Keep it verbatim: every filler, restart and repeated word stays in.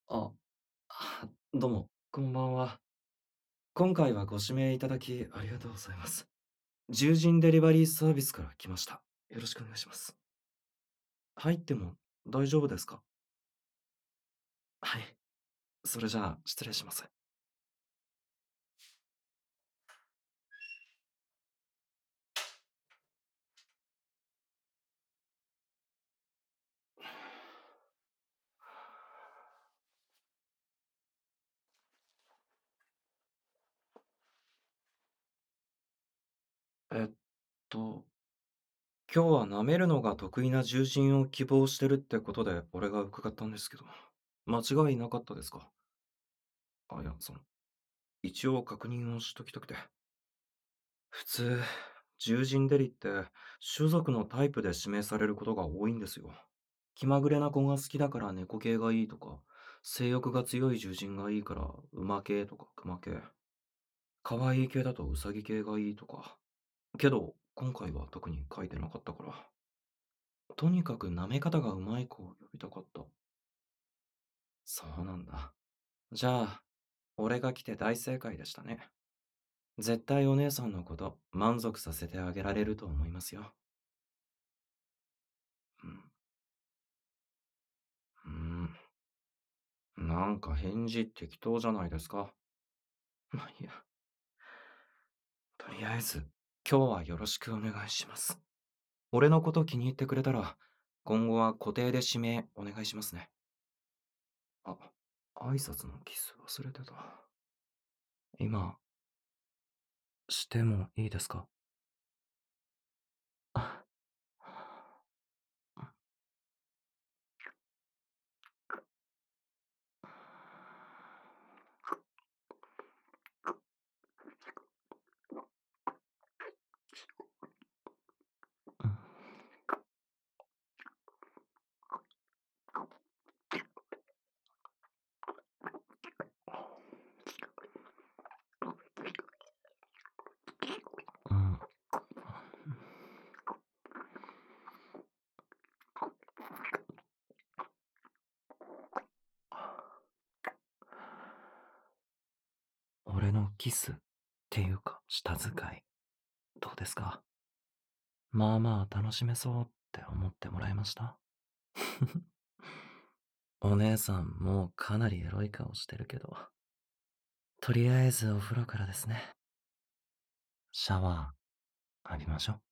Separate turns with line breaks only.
あ、あどうも、こんばんは。今回はご指名いただきありがとうございます。獣人デリバリーサービスから来ました。よろしくお願いします。入っても大丈夫ですか？はい。それじゃあ、失礼します。えっと、今日は舐めるのが得意な獣人を希望してるってことで俺が伺ったんですけど、間違いなかったですか？あ、いや、その、一応確認をしときたくて。普通、獣人デリって種族のタイプで指名されることが多いんですよ。気まぐれな子が好きだから猫系がいいとか、性欲が強い獣人がいいから馬系とか熊系、可愛い系だとウサギ系がいいとか。けど、今回は特に書いてなかったから。とにかく舐め方がうまい子を呼びたかった。そうなんだ。じゃあ、俺が来て大正解でしたね。絶対お姉さんのこと満足させてあげられると思いますよ。うん。うーん。なんか返事適当じゃないですか。まあいいや。とりあえず、今日はよろしくお願いします。俺のこと気に入ってくれたら、今後は固定で指名お願いしますね。あ、挨拶のキス忘れてた。今、してもいいですか？あ、うん。俺のキスっていうか、舌遣い、どうですか？まあまあ楽しめそうって思ってもらえました？お姉さんもうかなりエロい顔してるけど、とりあえずお風呂からですね。シャワー浴びましょう。